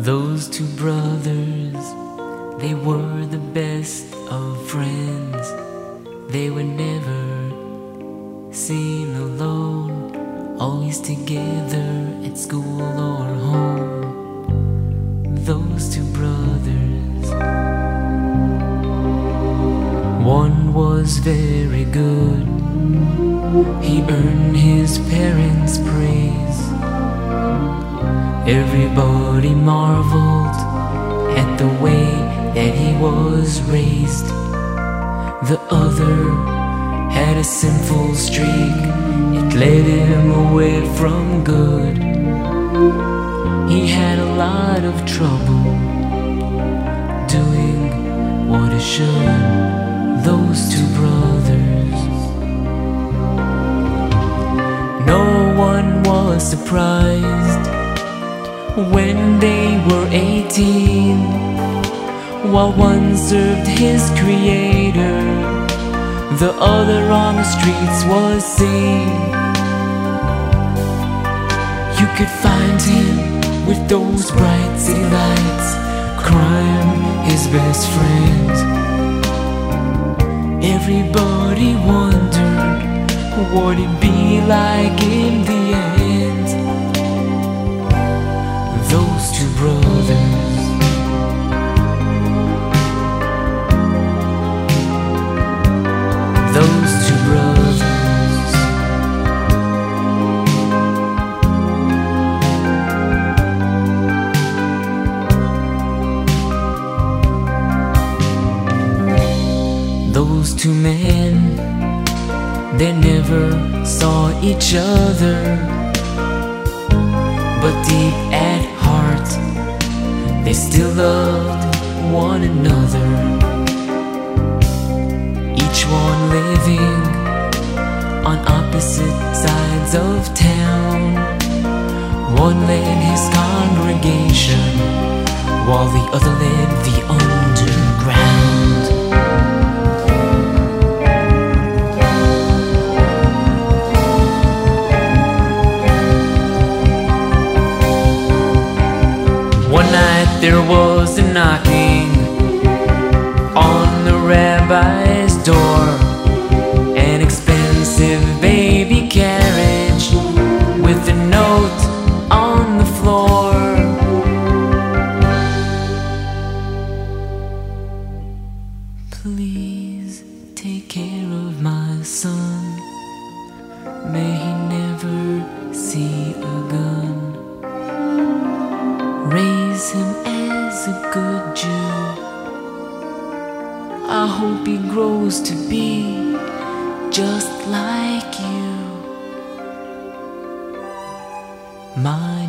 Those two brothers, they were the best of friends. They were never seen alone, always together at school or home. Those two brothers, one was very good. He earned his parents' praise. Everybody marveled at the way that he was raised. The other had a sinful streak. It led him away from good. He had a lot of trouble doing what he should. Those two brothers, no one was surprised when they were 18, while one served his creator, the other on the streets was seen. You could find him with those bright city lights, crime his best friend. Everybody wondered what it'd be like in the end. Those two brothers, those two brothers, those two men, they never saw each other, but deep at heart they still loved one another. Each one living on opposite sides of town. One led his congregation, while the other led the underground. One night there was a knocking on the rabbi's door. An expensive baby carriage with a note on the floor. Please take care of my son. May he never see a gun. Raise him as a good Jew. I hope he grows to be just like you. My